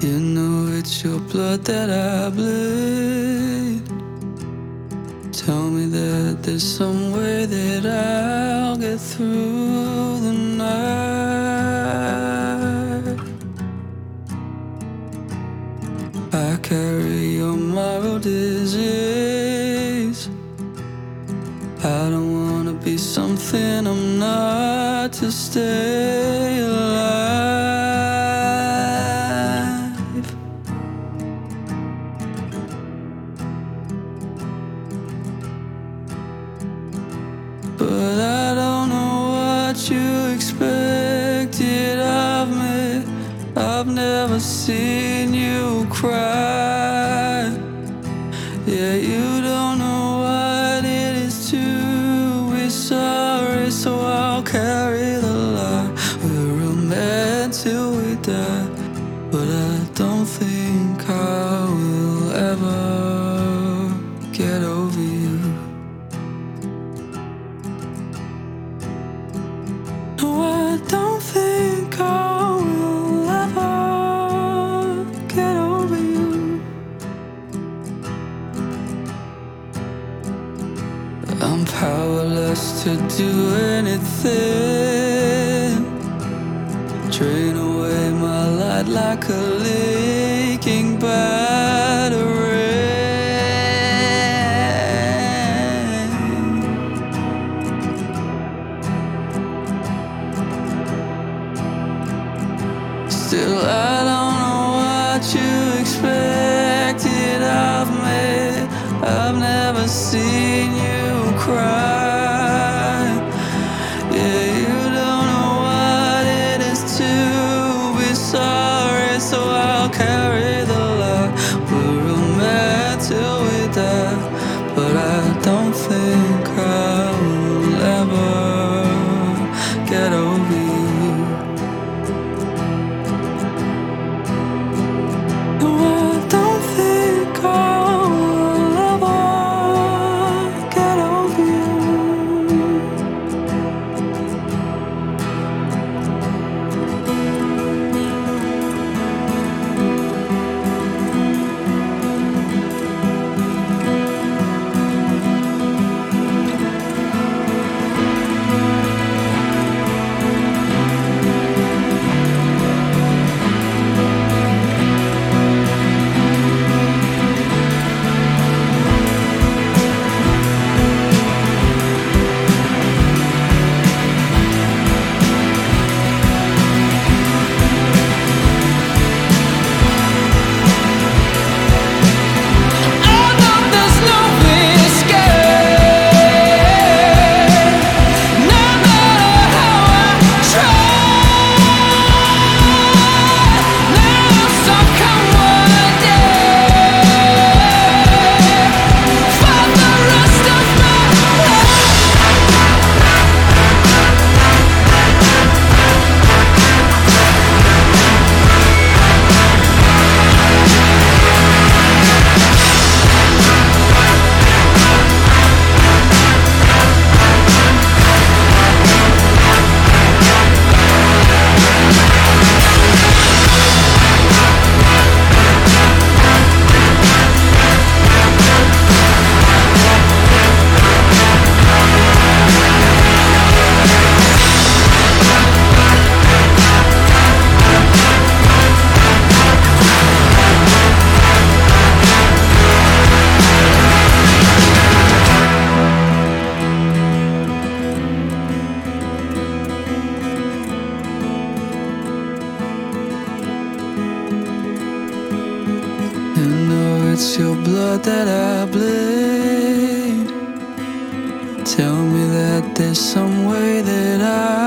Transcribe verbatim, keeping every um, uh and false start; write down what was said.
You know it's your blood that I bleed. Tell me that there's some way that I'll get through the night. I carry your moral disease. I don't wanna be something I'm not to stay alive. But I don't know what you expected of me. I've never seen you cry. Yeah, you don't know what it is to be sorry, so I'll carry the light. We're real men till we die, but I don't think I will ever get over you. No, I don't think I will ever get over you. I'm powerless to do anything. Drain away my light like a leaking battery. Still, I don't know what you expected of me. I've never seen you cry. Yeah, you don't know what it is to be sorry, so I'll carry the light. We're real men till we die, but I don't think I will ever get over you. No, I don't think I will ever get over you. You know it's your blood that I bleed. Tell me that there's some way that I